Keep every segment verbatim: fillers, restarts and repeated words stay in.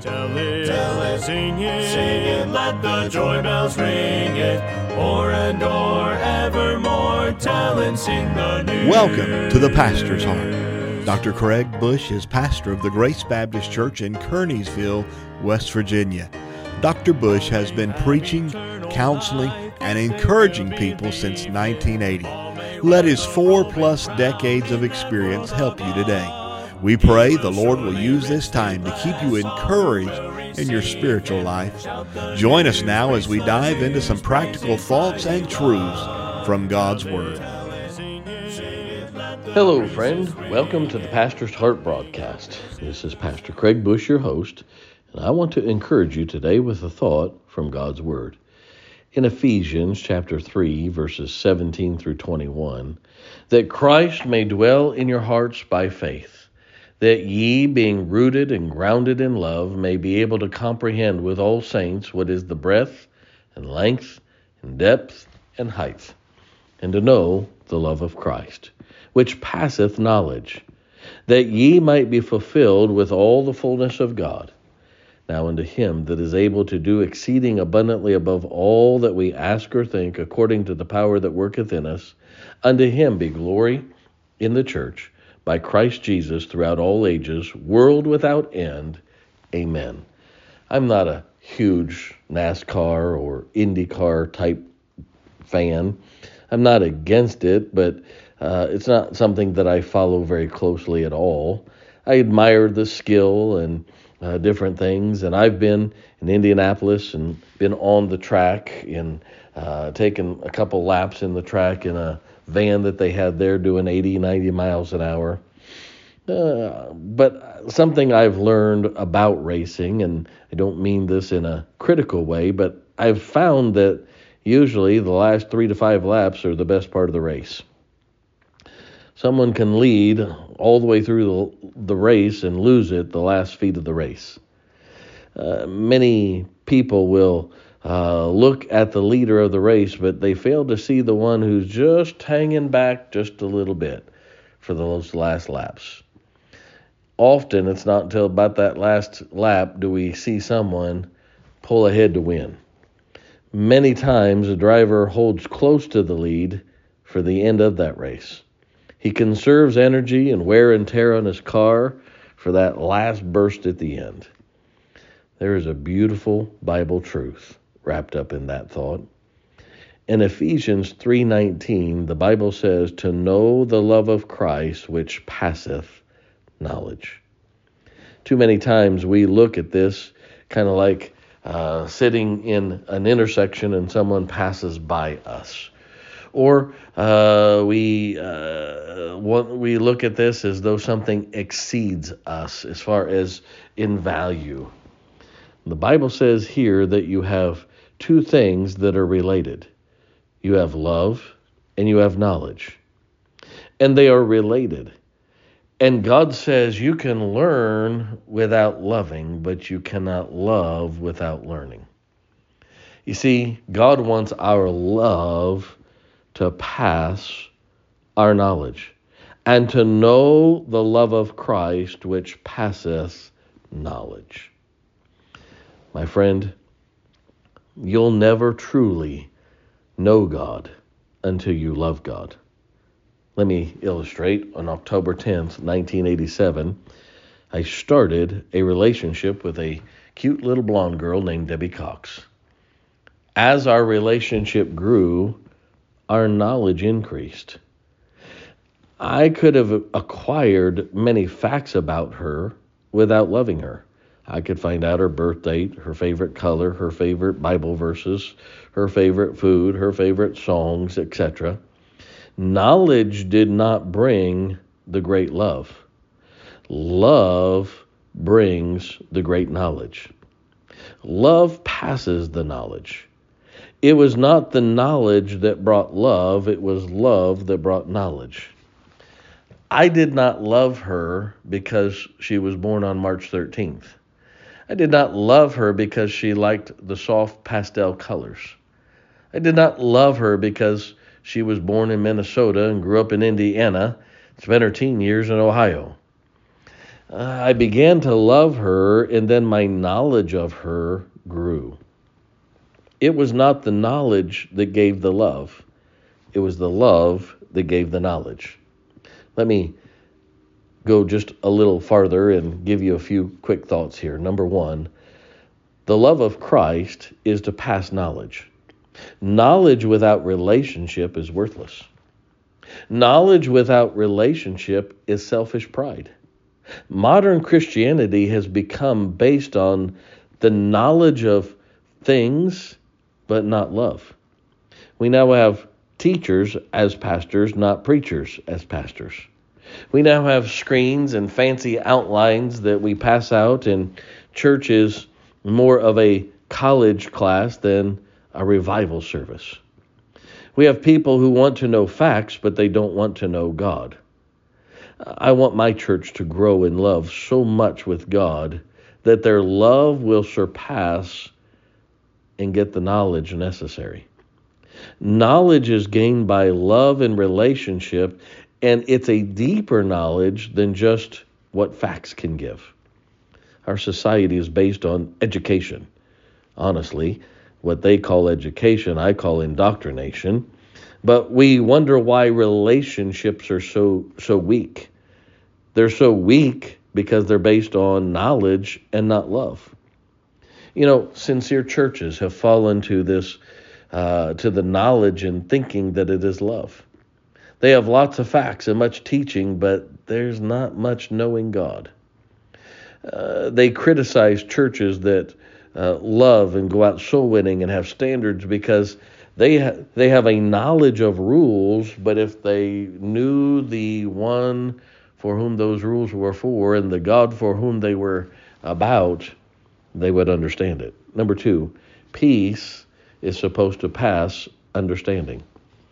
Tell it, tell it, sing it, sing it, let the joy bells ring it, o'er and o'er evermore, tell and sing the news. Welcome to the Pastor's Heart. Doctor Craig Bush is pastor of the Grace Baptist Church in Kearneysville, West Virginia. Doctor Bush has been preaching, counseling, and encouraging people since nineteen eighty. Let his four-plus decades of experience help you today. We pray the Lord will use this time to keep you encouraged in your spiritual life. Join us now as we dive into some practical thoughts and truths from God's Word. Hello, friend. Welcome to the Pastor's Heart broadcast. This is Pastor Craig Bush, your host, and I want to encourage you today with a thought from God's Word. In Ephesians chapter three, verses seventeen through twenty-one, that Christ may dwell in your hearts by faith, that ye, being rooted and grounded in love, may be able to comprehend with all saints what is the breadth and length and depth and height, and to know the love of Christ, which passeth knowledge, that ye might be fulfilled with all the fullness of God. Now unto him that is able to do exceeding abundantly above all that we ask or think, according to the power that worketh in us, unto him be glory in the church, by Christ Jesus, throughout all ages, world without end. Amen. I'm not a huge NASCAR or IndyCar type fan. I'm not against it, but uh, it's not something that I follow very closely at all. I admire the skill and uh, different things, and I've been in Indianapolis and been on the track and uh, taken a couple laps in the track in a van that they had there doing eighty, ninety miles an hour. Uh, but something I've learned about racing, and I don't mean this in a critical way, but I've found that usually the last three to five laps are the best part of the race. Someone can lead all the way through the, the race and lose it the last feet of the race. Uh, many people will Uh, look at the leader of the race, but they fail to see the one who's just hanging back just a little bit for those last laps. Often, it's not until about that last lap do we see someone pull ahead to win. Many times, a driver holds close to the lead for the end of that race. He conserves energy and wear and tear on his car for that last burst at the end. There is a beautiful Bible truth wrapped up in that thought. In Ephesians three nineteen, the Bible says, to know the love of Christ which passeth knowledge. Too many times we look at this kind of like uh, sitting in an intersection and someone passes by us. Or uh, we uh, we look at this as though something exceeds us as far as in value. The Bible says here that you have two things that are related. You have love and you have knowledge. And they are related. And God says you can learn without loving, but you cannot love without learning. You see, God wants our love to pass our knowledge, and to know the love of Christ which passeth knowledge. My friend, you'll never truly know God until you love God. Let me illustrate. On October tenth, nineteen eighty-seven, I started a relationship with a cute little blonde girl named Debbie Cox. As our relationship grew, our knowledge increased. I could have acquired many facts about her without loving her. I could find out her birth date, her favorite color, her favorite Bible verses, her favorite food, her favorite songs, et cetera. Knowledge did not bring the great love. Love brings the great knowledge. Love passes the knowledge. It was not the knowledge that brought love, it was love that brought knowledge. I did not love her because she was born on March thirteenth. I did not love her because she liked the soft pastel colors. I did not love her because she was born in Minnesota and grew up in Indiana, spent her teen years in Ohio. Uh, I began to love her, and then my knowledge of her grew. It was not the knowledge that gave the love. It was the love that gave the knowledge. Let me go just a little farther and give you a few quick thoughts here. Number one, the love of Christ is to pass knowledge. Knowledge without relationship is worthless. Knowledge without relationship is selfish pride. Modern Christianity has become based on the knowledge of things, but not love. We now have teachers as pastors, not preachers as pastors. We now have screens and fancy outlines that we pass out, and church is more of a college class than a revival service. We have people who want to know facts, but they don't want to know God. I want my church to grow in love so much with God that their love will surpass and get the knowledge necessary. Knowledge is gained by love and relationship, and it's a deeper knowledge than just what facts can give. Our society is based on education. Honestly, what they call education, I call indoctrination. But we wonder why relationships are so so weak. They're so weak because they're based on knowledge and not love. You know, sincere churches have fallen to this, uh, to the knowledge and thinking that it is love. They have lots of facts and much teaching, but there's not much knowing God. Uh, they criticize churches that uh, love and go out soul winning and have standards because they ha- they have a knowledge of rules, but if they knew the one for whom those rules were for and the God for whom they were about, they would understand it. Number two, peace is supposed to pass understanding.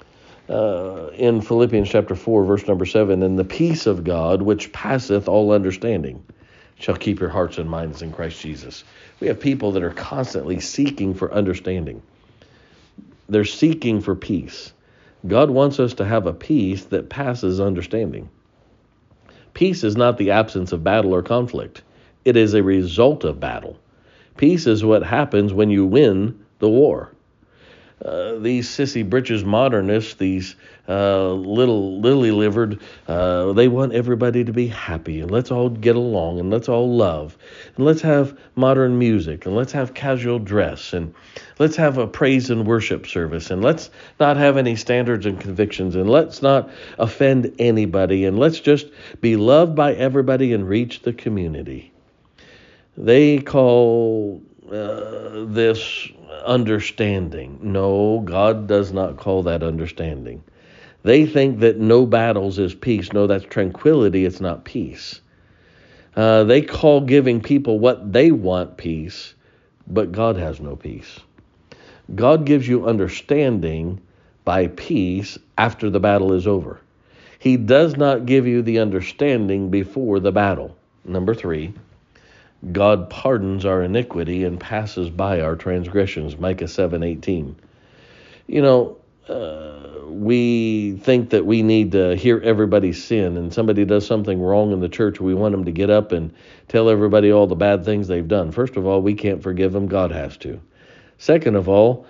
Uh, in Philippians chapter four, verse number seven, and the peace of God, which passeth all understanding, shall keep your hearts and minds in Christ Jesus. We have people that are constantly seeking for understanding. They're seeking for peace. God wants us to have a peace that passes understanding. Peace is not the absence of battle or conflict. It is a result of battle. Peace is what happens when you win the war. Uh, these sissy britches modernists, these uh, little lily-livered, uh, they want everybody to be happy, and let's all get along, and let's all love, and let's have modern music, and let's have casual dress, and let's have a praise and worship service, and let's not have any standards and convictions, and let's not offend anybody, and let's just be loved by everybody and reach the community. They call uh, this understanding. No, God does not call that understanding. They think that no battles is peace. No, that's tranquility. It's not peace. Uh, they call giving people what they want peace, but God has no peace. God gives you understanding by peace after the battle is over. He does not give you the understanding before the battle. Number three, God pardons our iniquity and passes by our transgressions. Micah seven eighteen. You know, uh, we think that we need to hear everybody's sin, and somebody does something wrong in the church, we want them to get up and tell everybody all the bad things they've done. First of all, we can't forgive them. God has to. Second of all,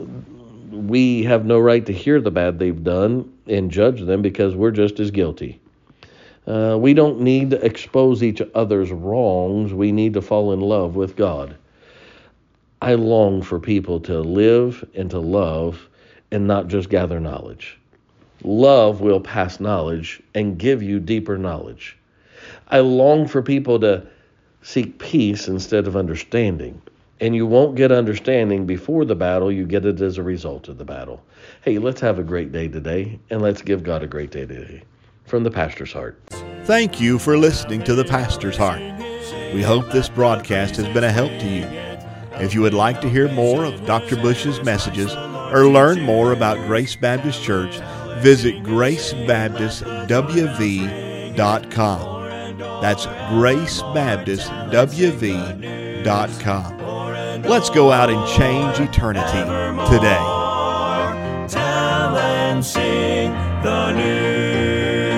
we have no right to hear the bad they've done and judge them because we're just as guilty. Uh, we don't need to expose each other's wrongs. We need to fall in love with God. I long for people to live and to love and not just gather knowledge. Love will pass knowledge and give you deeper knowledge. I long for people to seek peace instead of understanding. And you won't get understanding before the battle. You get it as a result of the battle. Hey, let's have a great day today, and let's give God a great day today. From the Pastor's Heart. Thank you for listening to the Pastor's Heart. We hope this broadcast has been a help to you. If you would like to hear more of Doctor Bush's messages or learn more about Grace Baptist Church, visit grace baptist w v dot com. That's grace baptist w v dot com. Let's go out and change eternity today. Tell and sing the news.